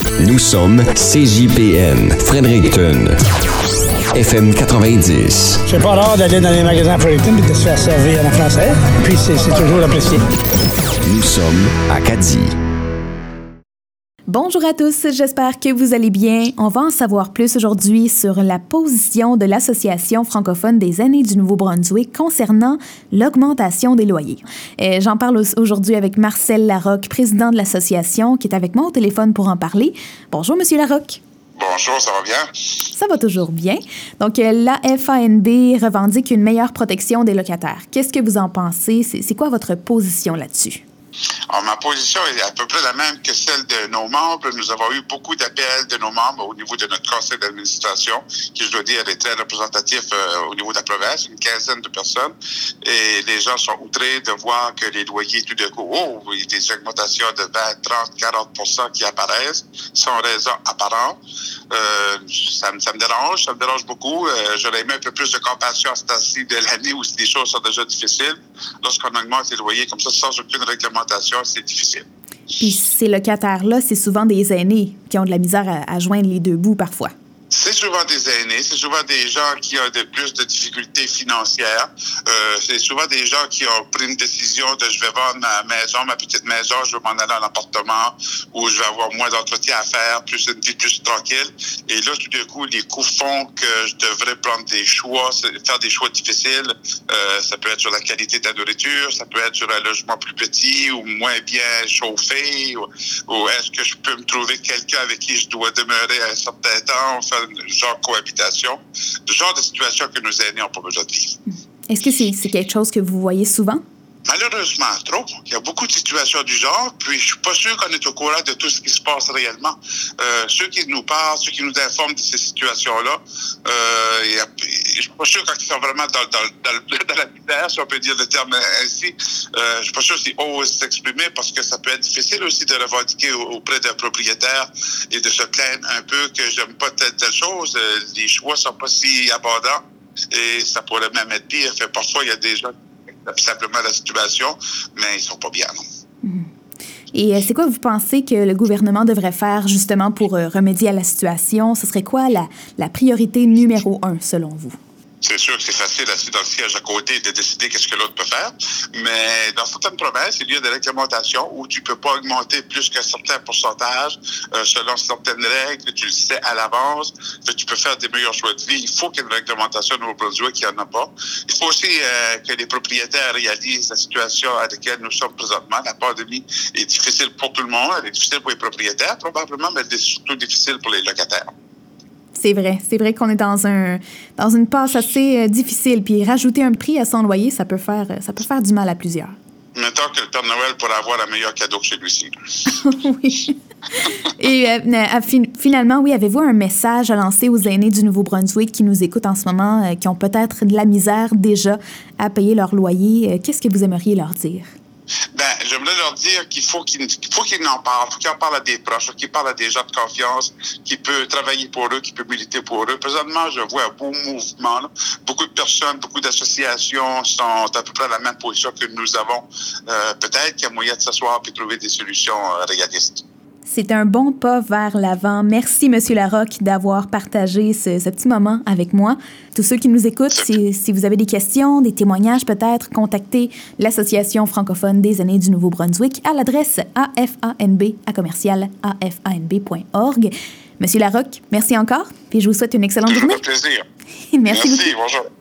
Nous sommes CJPN, Fredericton. FM 90. C'est pas rare d'aller dans les magasins Fredericton et de se faire servir en français. Puis c'est toujours apprécié. Nous sommes Acadie. Bonjour à tous, j'espère que vous allez bien. On va en savoir plus aujourd'hui sur la position de l'Association francophone des aînés du Nouveau-Brunswick concernant l'augmentation des loyers. J'en parle aujourd'hui avec Marcel Larocque, président de l'association, qui est avec moi au téléphone pour en parler. Bonjour, Monsieur Larocque. Bonjour, ça va bien? Ça va toujours bien. Donc, la FANB revendique une meilleure protection des locataires. Qu'est-ce que vous en pensez? C'est quoi votre position là-dessus? Alors, ma position est à peu près la même que celle de nos membres. Nous avons eu beaucoup d'appels de nos membres au niveau de notre conseil d'administration, qui, je dois dire, est très représentatif au niveau de la province, une quinzaine de personnes. Et les gens sont outrés de voir que les loyers, tout d'un coup, il y a des augmentations de 20, 30, 40% qui apparaissent sans raison apparente. Ça me dérange beaucoup. J'aurais aimé un peu plus de compassion à ce temps-ci de l'année où les choses sont déjà difficiles. Lorsqu'on augmente les loyers comme ça, sans aucune réglementation, c'est difficile. Puis ces locataires-là, c'est souvent des aînés qui ont de la misère à joindre les deux bouts parfois. C'est souvent des aînés, c'est souvent des gens qui ont plus de difficultés financières. C'est souvent des gens qui ont pris une décision de je vais vendre ma maison, ma petite maison, je vais m'en aller en appartement où je vais avoir moins d'entretien à faire, plus une vie plus tranquille. Et là, tout d'un coup, les coûts font que je devrais prendre des choix, faire des choix difficiles. Ça peut être sur la qualité de la nourriture, ça peut être sur un logement plus petit ou moins bien chauffé, ou est-ce que je peux me trouver quelqu'un avec qui je dois demeurer un certain temps, faire genre cohabitation, le genre de situation que nos aînés n'ont pas besoin de vivre. Est-ce que c'est quelque chose que vous voyez souvent? Malheureusement, trop. Il y a beaucoup de situations du genre, puis je suis pas sûr qu'on est au courant de tout ce qui se passe réellement. Ceux qui nous parlent, ceux qui nous informent de ces situations-là, je suis pas sûr quand ils sont vraiment dans la misère, si on peut dire le terme ainsi, je suis pas sûr s'ils osent s'exprimer parce que ça peut être difficile aussi de revendiquer auprès d'un propriétaire et de se plaindre un peu que j'aime pas telle chose. Les choix sont pas si abondants et ça pourrait même être pire. Fait, parfois, il y a des gens simplement la situation, mais ils sont pas bien, non. Et c'est quoi vous pensez que le gouvernement devrait faire justement pour remédier à la situation? Ce serait quoi la priorité numéro 1 selon vous? C'est sûr que c'est facile assis dans le siège à côté de décider qu'est-ce que l'autre peut faire, mais dans certaines provinces, il y a des réglementations où tu peux pas augmenter plus qu'un certain pourcentage selon certaines règles, tu le sais à l'avance, tu peux faire des meilleurs choix de vie. Il faut qu'il y ait une réglementation au Nouveau-Brunswick qui en a pas. Il faut aussi que les propriétaires réalisent la situation à laquelle nous sommes présentement. La pandémie est difficile pour tout le monde, elle est difficile pour les propriétaires probablement, mais elle est surtout difficile pour les locataires. C'est vrai qu'on est dans une passe assez difficile. Puis rajouter un prix à son loyer, ça peut faire du mal à plusieurs. Mettons que le Père Noël pourrait avoir un meilleur cadeau que celui-ci. Oui. Et finalement, oui, avez-vous un message à lancer aux aînés du Nouveau-Brunswick qui nous écoutent en ce moment, qui ont peut-être de la misère déjà à payer leur loyer? Qu'est-ce que vous aimeriez leur dire? J'aimerais leur dire qu'il faut qu'ils en parlent, qu'il en parlent à des proches, qu'ils parlent à des gens de confiance, qui peuvent travailler pour eux, qui peuvent militer pour eux. Présentement, je vois un beau mouvement, là. Beaucoup de personnes, beaucoup d'associations sont à peu près à la même position que nous avons. Peut-être qu'il y a moyen de s'asseoir et trouver des solutions réalistes. C'est un bon pas vers l'avant. Merci, M. Larocque, d'avoir partagé ce petit moment avec moi. Tous ceux qui nous écoutent, si vous avez des questions, des témoignages peut-être, contactez l'Association francophone des aînés du Nouveau-Brunswick à l'adresse afanb@afanb.org. M. Larocque, merci encore, puis je vous souhaite une excellente journée. Ça fait plaisir. Merci beaucoup. Bonjour.